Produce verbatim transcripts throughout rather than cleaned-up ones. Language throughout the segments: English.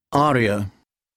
Arya.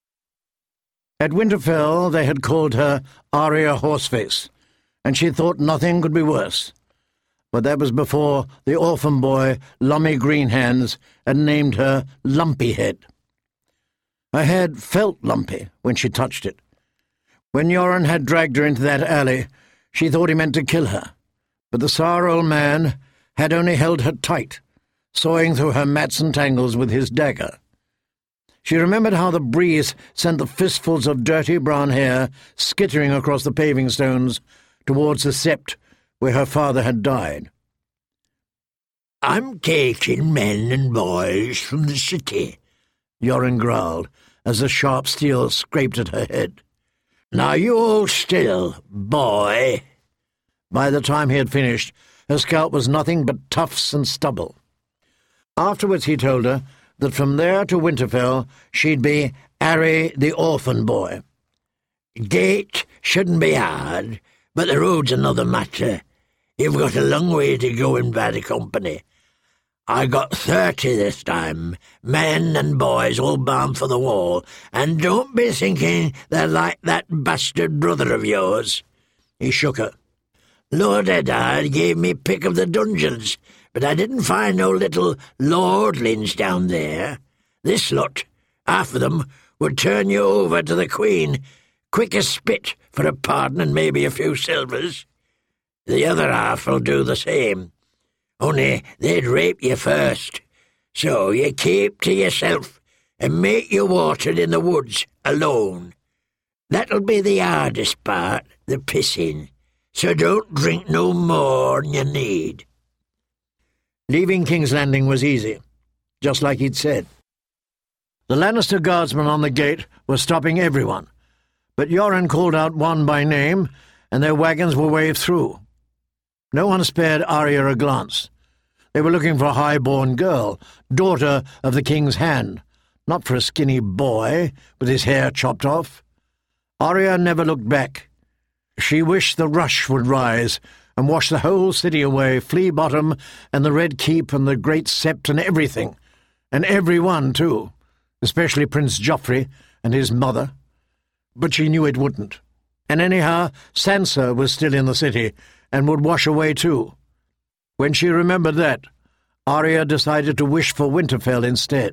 At Winterfell they had called her Arya Horseface, and she thought nothing could be worse. But that was before the orphan boy Lummy Greenhands had named her Lumpyhead. Her head felt lumpy when she touched it. When Yoren had dragged her into that alley, she thought he meant to kill her, but the sour old man had only held her tight, sawing through her mats and tangles with his dagger. She remembered how the breeze sent the fistfuls of dirty brown hair skittering across the paving stones towards the sept where her father had died. "I'm taking men and boys from the city," Yoren growled, as the sharp steel scraped at her head. "Now you hold still, boy." By the time he had finished, her scalp was nothing but tufts and stubble. Afterwards he told her that from there to Winterfell she'd be Arry the orphan boy. "Gate shouldn't be hard, but the road's another matter. You've got a long way to go in bad company. I got thirty this time, men and boys all bound for the wall, and don't be thinking they're like that bastard brother of yours." He shook her. "Lord Eddard gave me pick of the dungeons, but I didn't find no little lordlings down there. This lot, half of them, would turn you over to the Queen, quick as spit for a pardon and maybe a few silvers. The other half'll do the same, only they'd rape you first. So you keep to yourself and make your water in the woods alone. That'll be the hardest part, the pissing, so don't drink no more than you need." Leaving King's Landing was easy, just like he'd said. The Lannister guardsmen on the gate were stopping everyone, but Yoren called out one by name, and their wagons were waved through. No one spared Arya a glance. They were looking for a high-born girl, daughter of the king's hand, not for a skinny boy with his hair chopped off. Arya never looked back. She wished the rush would rise and wash the whole city away, Flea Bottom and the Red Keep and the Great Sept and everything, and everyone too, especially Prince Joffrey and his mother. But she knew it wouldn't. And anyhow, Sansa was still in the city and would wash away too. When she remembered that, Arya decided to wish for Winterfell instead.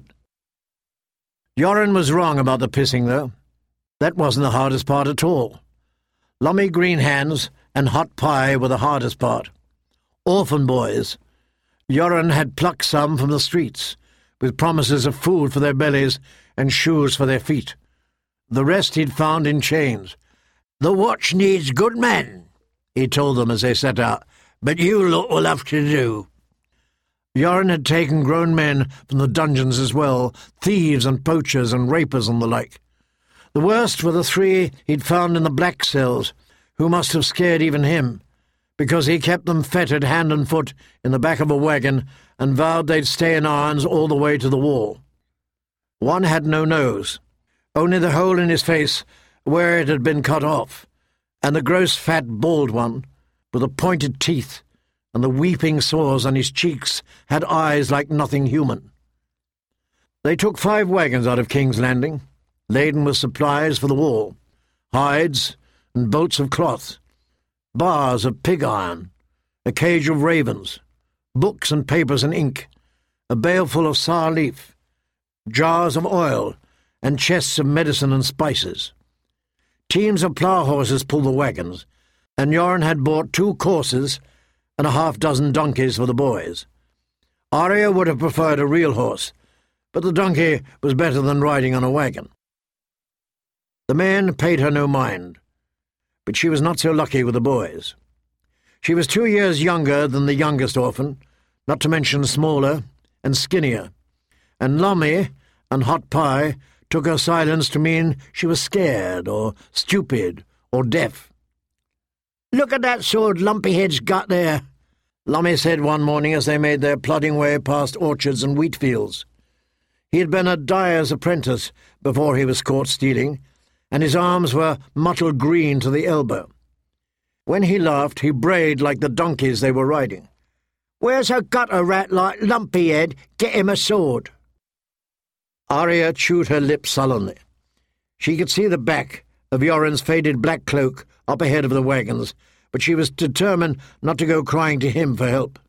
Yoren was wrong about the pissing, though. That wasn't the hardest part at all. Lummy Greenhands and hot pie were the hardest part. Orphan boys. Yoren had plucked some from the streets, with promises of food for their bellies and shoes for their feet. The rest he'd found in chains. "The watch needs good men," he told them as they set out, "but you lot will have to do." Yoren had taken grown men from the dungeons as well, thieves and poachers and rapers and the like. The worst were the three he'd found in the black cells, who must have scared even him, because he kept them fettered hand and foot in the back of a wagon and vowed they'd stay in irons all the way to the wall. One had no nose, only the hole in his face where it had been cut off, and the gross fat bald one, with the pointed teeth and the weeping sores on his cheeks, had eyes like nothing human. They took five wagons out of King's Landing, laden with supplies for the wall, hides and boats of cloth, bars of pig iron, a cage of ravens, books and papers and ink, a baleful of sour leaf, jars of oil, and chests of medicine and spices. Teams of plough horses pulled the wagons, and Yoren had bought two coursers and a half-dozen donkeys for the boys. Arya would have preferred a real horse, but the donkey was better than riding on a wagon. The men paid her no mind, but she was not so lucky with the boys. She was two years younger than the youngest orphan, not to mention smaller and skinnier, and Lummy and Hot Pie took her silence to mean she was scared or stupid or deaf. "Look at that sword Lumpyhead's got there," Lummy said one morning as they made their plodding way past orchards and wheat fields. He had been a dyer's apprentice before he was caught stealing, and his arms were mottled green to the elbow. When he laughed, he brayed like the donkeys they were riding. "Where's a gutter rat like Lumpyhead get him a sword?" Arya chewed her lips sullenly. She could see the back of Yoren's faded black cloak up ahead of the wagons, but she was determined not to go crying to him for help.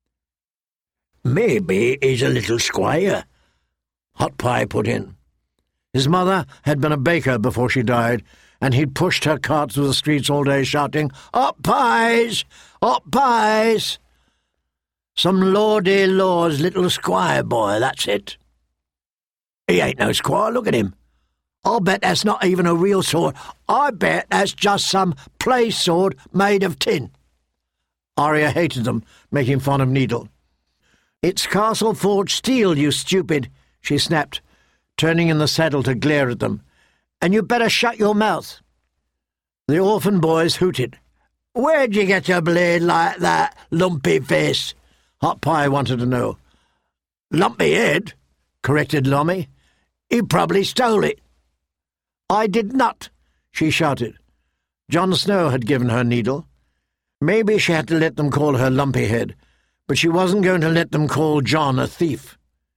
"Maybe he's a little squire," Hot Pie put in. His mother had been a baker before she died, and he'd pushed her cart through the streets all day shouting, "Hot pies! Hot pies!" "Some lordy lord's little squire boy, that's it." "He ain't no squire, look at him." "I'll bet that's not even a real sword. I bet that's just some play sword made of tin." Arya hated them, making fun of Needle. "It's castle-forged steel, you stupid," she snapped, turning in the saddle to glare at them. "And you better shut your mouth." The orphan boys hooted. "Where'd you get a blade like that, lumpy face?" Hot Pie wanted to know. "Lumpy head," corrected Lummy. "He probably stole it." "I did not," she shouted. Jon Snow had given her Needle. Maybe she had to let them call her Lumpyhead, but she wasn't going to let them call Jon a thief.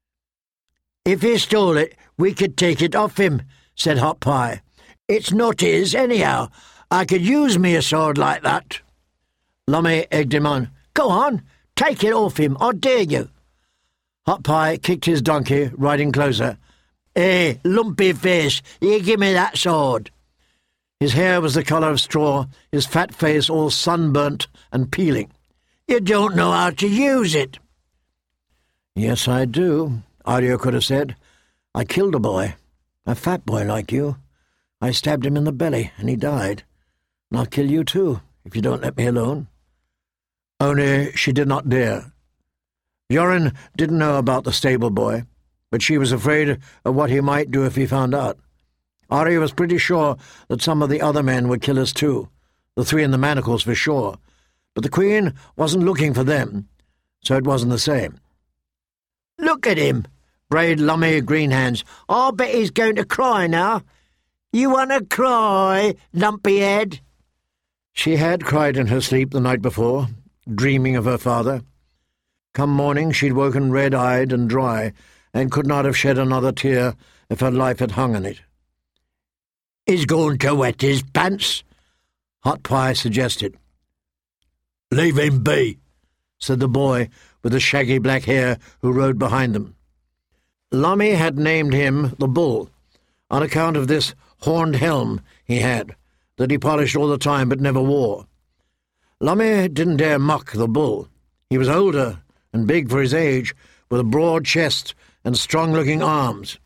"If he stole it, we could take it off him," said Hot Pie. "It's not his, anyhow. I could use me a sword like that." Lummy egged him on. "Go on, take it off him, I dare you." Hot Pie kicked his donkey, riding closer. "Hey, lumpy face, you give me that sword." His hair was the colour of straw, his fat face all sunburnt and peeling. "You don't know how to use it." "Yes, I do," Arya could have said. "I killed a boy, a fat boy like you. I stabbed him in the belly, and he died. And I'll kill you too, if you don't let me alone." Only she did not dare. Yoren didn't know about the stable boy, but she was afraid of what he might do if he found out. Arya was pretty sure that some of the other men were killers too, the three in the manacles for sure, but the Queen wasn't looking for them, so it wasn't the same. "Look at him," brayed Lummy Greenhands. "I'll bet he's going to cry now. You want to cry, lumpy head?" She had cried in her sleep the night before, dreaming of her father. Come morning she'd woken red-eyed and dry, and could not have shed another tear if her life had hung on it. "He's going to wet his pants," Hot Pie suggested. "Leave him be," said the boy with the shaggy black hair who rode behind them. Lummy had named him the Bull, on account of this horned helm he had, that he polished all the time but never wore. Lummy didn't dare mock the Bull. He was older and big for his age, with a broad chest and strong-looking arms.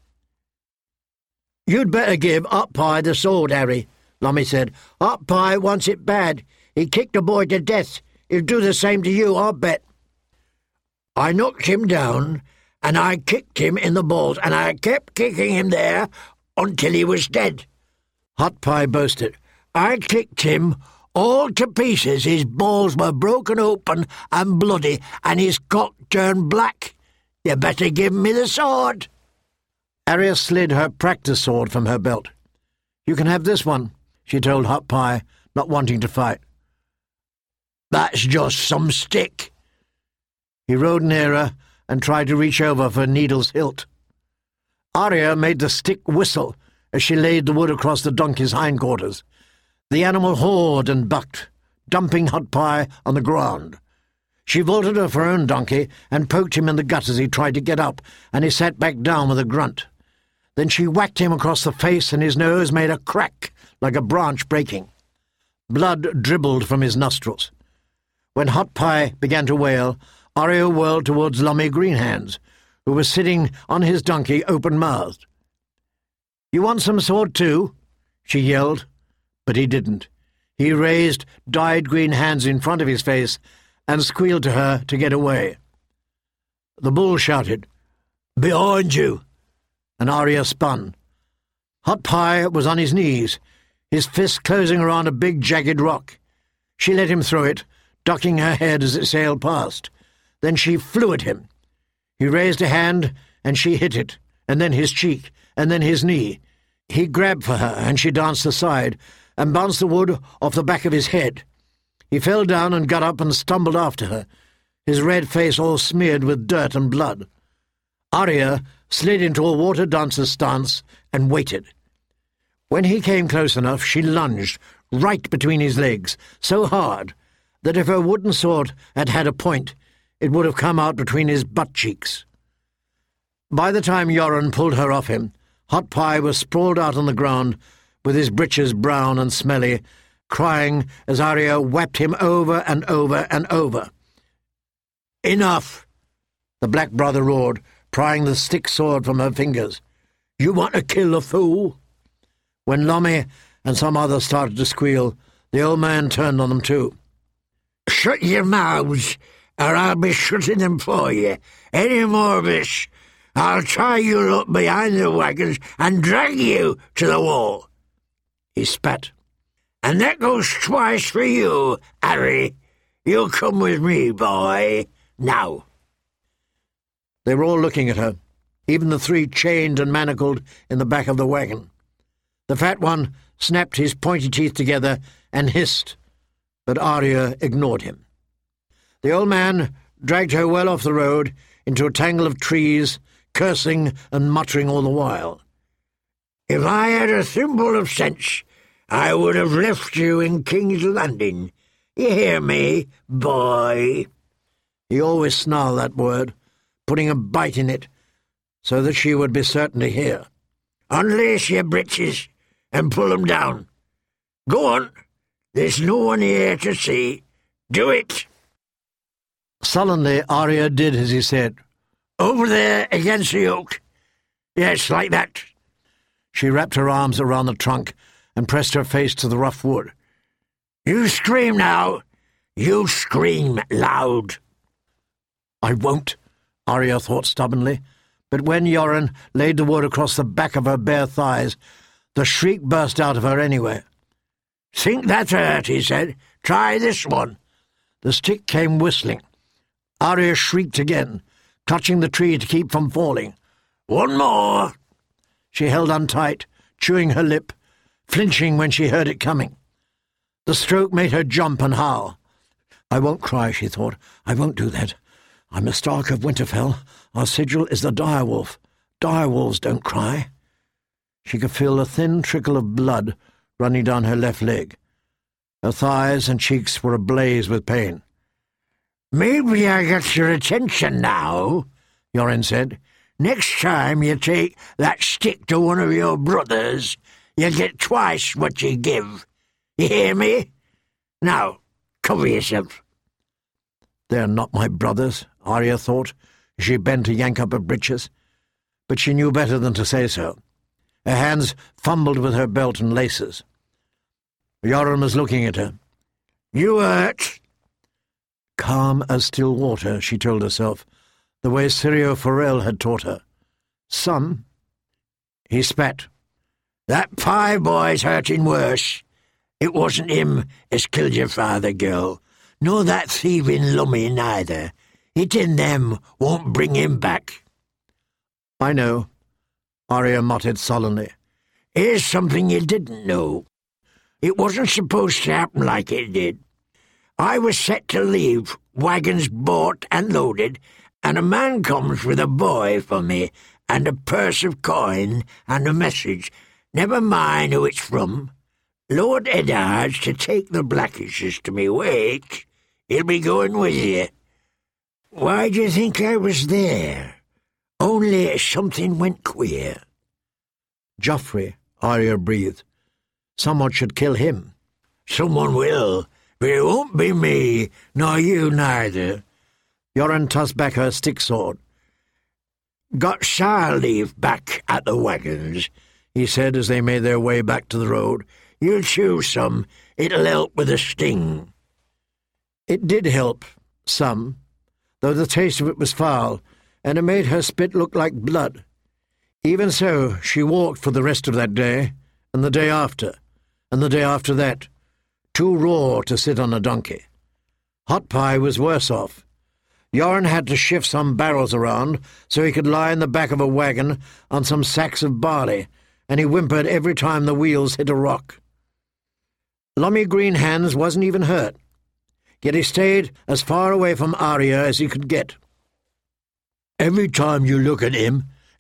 "You'd better give Hot Pie the sword, Harry," Lummy said. "Hot Pie wants it bad. He kicked a boy to death. He'll do the same to you, I'll bet." "I knocked him down, and I kicked him in the balls, and I kept kicking him there until he was dead," Hot Pie boasted. "I kicked him all to pieces. His balls were broken open and bloody, and his cock turned black. You better give me the sword." Arya slid her practice sword from her belt. "You can have this one," she told Hot Pie, not wanting to fight. "That's just some stick." He rode nearer and tried to reach over for Needle's hilt. Arya made the stick whistle as she laid the wood across the donkey's hindquarters. The animal hawed and bucked, dumping Hot Pie on the ground. She vaulted off her own donkey and poked him in the gut as he tried to get up, and he sat back down with a grunt. Then she whacked him across the face, and his nose made a crack like a branch breaking. Blood dribbled from his nostrils. When Hot Pie began to wail, Arya whirled towards Lummy Greenhands, who was sitting on his donkey open-mouthed. "You want some sword too?" she yelled, but he didn't. He raised dyed green hands in front of his face and squealed to her to get away. The Bull shouted, "Behind you!" and Arya spun. Hot Pie was on his knees, his fist closing around a big jagged rock. She let him through it, ducking her head as it sailed past. Then she flew at him. He raised a hand, and she hit it, and then his cheek, and then his knee. He grabbed for her, and she danced aside, and bounced the wood off the back of his head. He fell down and got up and stumbled after her, his red face all smeared with dirt and blood. Arya slid into a water dancer's stance and waited. When he came close enough, she lunged right between his legs, so hard that if her wooden sword had had a point, it would have come out between his butt-cheeks. By the time Yoren pulled her off him, Hot Pie was sprawled out on the ground, with his breeches brown and smelly, crying as Arya whapped him over and over and over. "Enough!" the Black Brother roared, prying the stick sword from her fingers. "You want to kill the fool?" When Lummy and some others started to squeal, the old man turned on them too. "Shut your mouths, or I'll be shutting them for you. Any more of this, I'll tie you up behind the wagons and drag you to the wall." He spat. "And that goes twice for you, Harry. You'll come with me, boy, now." They were all looking at her, even the three chained and manacled in the back of the wagon. The fat one snapped his pointy teeth together and hissed, but Arya ignored him. The old man dragged her well off the road into a tangle of trees, cursing and muttering all the while. "If I had a thimble of sense, I would have left you in King's Landing. You hear me, boy?" He always snarled that word, putting a bite in it, so that she would be certain to hear. "Unlace your breeches and pull 'em down. Go on. There's no one here to see. Do it." Sullenly, Arya did as he said. "Over there against the oak. Yes, like that." She wrapped her arms around the trunk and pressed her face to the rough wood. "You scream now. You scream loud." "I won't," Arya thought stubbornly, but when Yoren laid the wood across the back of her bare thighs, the shriek burst out of her anyway. "Think that hurt," he said. "Try this one." The stick came whistling. Arya shrieked again, clutching the tree to keep from falling. "One more." She held on tight, chewing her lip, flinching when she heard it coming. The stroke made her jump and howl. "I won't cry," she thought. "I won't do that. I'm a Stark of Winterfell. Our sigil is the direwolf. Direwolves don't cry." She could feel a thin trickle of blood running down her left leg. Her thighs and cheeks were ablaze with pain. "Maybe I got your attention now," Yoren said. "Next time you take that stick to one of your brothers, you get twice what you give. You hear me? Now, cover yourself." "They're not my brothers," Arya thought, as she bent to yank up her breeches. But she knew better than to say so. Her hands fumbled with her belt and laces. Yoren was looking at her. "You hurt?" Calm as still water, she told herself, the way Syrio Forel had taught her. "Some." He spat. "That Pie boy's hurting worse. It wasn't him as killed your father, girl. Nor that thieving Lummy neither. Hitting them won't bring him back." "I know," Arya muttered sullenly. "Here's something you didn't know. It wasn't supposed to happen like it did. I was set to leave, wagons bought and loaded, and a man comes with a boy for me, and a purse of coin, and a message. Never mind who it's from. Lord Eddard's to take the Blackishes to me wake. He'll be going with you. Why do you think I was there? Only something went queer." "Joffrey," Arya breathed. "Someone should kill him." "Someone will, but it won't be me, nor you neither." Yoren tossed back her stick sword. "Got sour leaf back at the wagons," he said as they made their way back to the road. "You chew some. It'll help with the sting." It did help, some, though the taste of it was foul, and it made her spit look like blood. Even so, she walked for the rest of that day, and the day after, and the day after that, too raw to sit on a donkey. Hot Pie was worse off. Yoren had to shift some barrels around so he could lie in the back of a wagon on some sacks of barley, and he whimpered every time the wheels hit a rock. Lummy Green Hands wasn't even hurt, yet he stayed as far away from Arya as he could get. "Every time you look at him,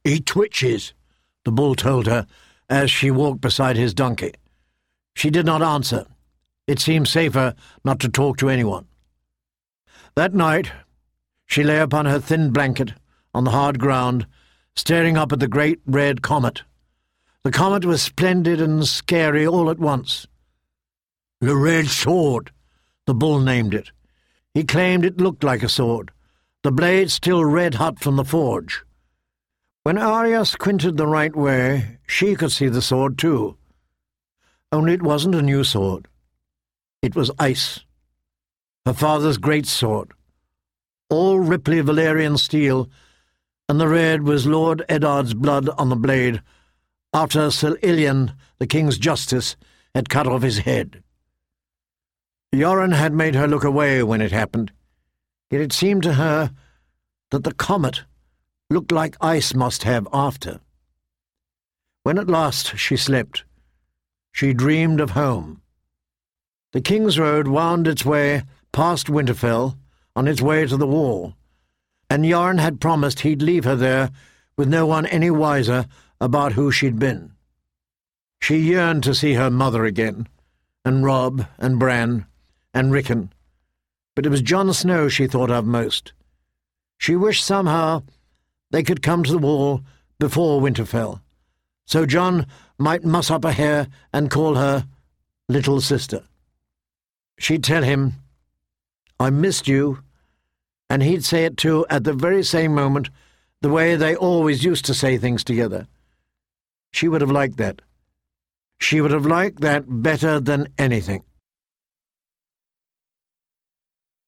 "He twitches," the bull told her as she walked beside his donkey. She did not answer. It seemed safer not to talk to anyone. That night she lay upon her thin blanket on the hard ground, staring up at the great red comet. The comet was splendid and scary all at once. "The Red Sword," the bull named it. He claimed it looked like a sword, the blade still red-hot from the forge. When Arya squinted the right way, she could see the sword too. Only it wasn't a new sword. It was ice. Her father's great sword. All ripply Valyrian steel, and the red was Lord Eddard's blood on the blade, after Sir Ilyn, the king's justice, had cut off his head. Yoren had made her look away when it happened, yet it seemed to her that the comet looked like ice must have after. When at last she slept, she dreamed of home. The King's Road wound its way past Winterfell on its way to the wall, and Yoren had promised he'd leave her there with no one any wiser about who she'd been. She yearned to see her mother again, and Robb and Bran and Rickon, but it was Jon Snow she thought of most. She wished somehow they could come to the wall before Winterfell, so Jon might muss up her hair and call her little sister. She'd tell him, "I missed you," and he'd say it too at the very same moment, the way they always used to say things together. She would have liked that. She would have liked that better than anything.